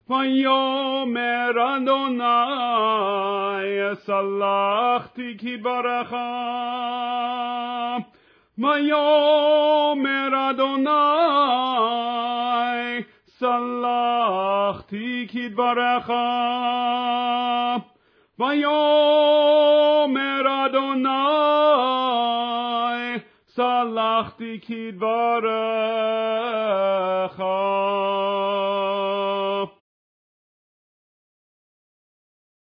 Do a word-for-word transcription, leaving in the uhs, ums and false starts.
Vayomer Adonai salachti kidvarecha. Vayomer Adonai salachti kidvarecha. Vayomer Adonai salachti kidvarecha.